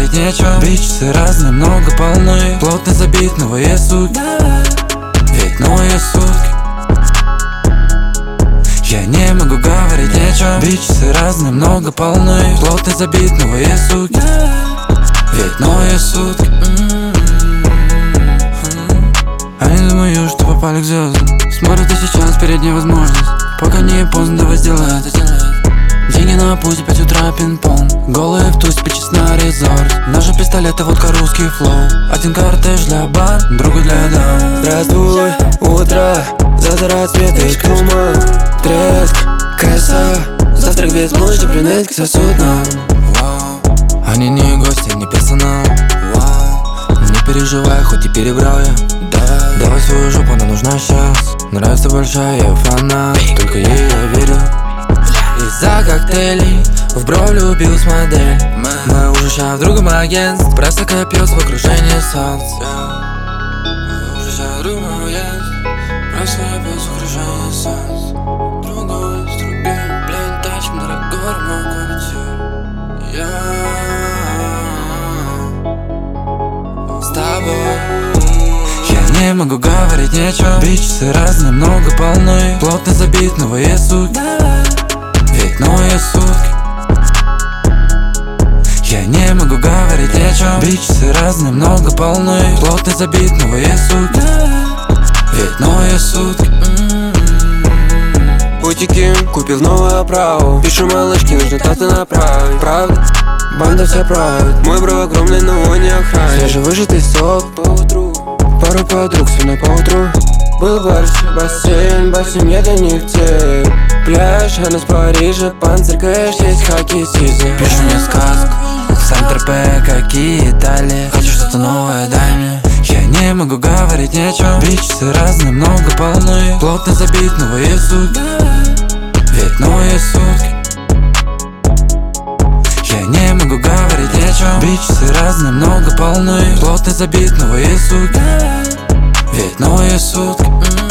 говорить нечем. Бичсы разные, много полны, плотно забит, новые суки. Ведь новые сутки. Я не могу говорить нечем. Бичсы разные, много полны, плотно забит, новые суки. Ведь новые сутки. Они думают, что попали к звездам. Смотрят и сейчас перед невозможность. Пока не поздно, давай сделай это. Деньги на пути, 5 утра пинг-понг. Голые в туз, пичи на резорт. Наши пистолеты, водка, русский флоу. Один кортеж для бар, другой для дам. Здравствуй, утро, завтра рассвет и туман. Треск, красава, завтрак без площади, брюнетки сосут нам. Они не гости, не персонал. Не переживай, хоть и перебрал я. Давай свою жопу, она нужна сейчас. Нравится большая, я фанат, только ей я верю. Из-за коктейлей в бровь любил с модель. Мы уже ща в другом агентстве. Просто копьёс в окружении солнца. Мы уже ща в другом агентстве. Просто копьёс в окружении солнца. Другой с другим, блин, тачка на дорогой ремонт квартир. Я с тобой. Я не могу говорить нечем. Бичсы разные, много полны, плотно забит, новые суки. Ведь новые сутки. Я не могу говорить нечем. Бичсы разные, много полны, плотно забит, новые суки. Ведь новые сутки. Путики, купил новую оправу. Пишу малышки, нужно таты направить. Правда, банда вся правит. Мой бро огромный, но он не охранит. Свежевыжатый сок по утру. Пару подруг с мной по утру. Был в бассейн, бассейн, я для них цель. Пляж, она с Парижа, панцирь, кэш, есть хаки, сизы. Пишу мне сказку, Сан-Тропе, какие Италии. Хочу что-то новое, дай мне. Я не могу говорить нечем. Бичсы разные, много полны, плотно забит, новые суки. Ведь новые сутки. Я не могу говорить нечем. Бичсы разные, много полны, плотно забит, новые суки. Ведь новые сутки.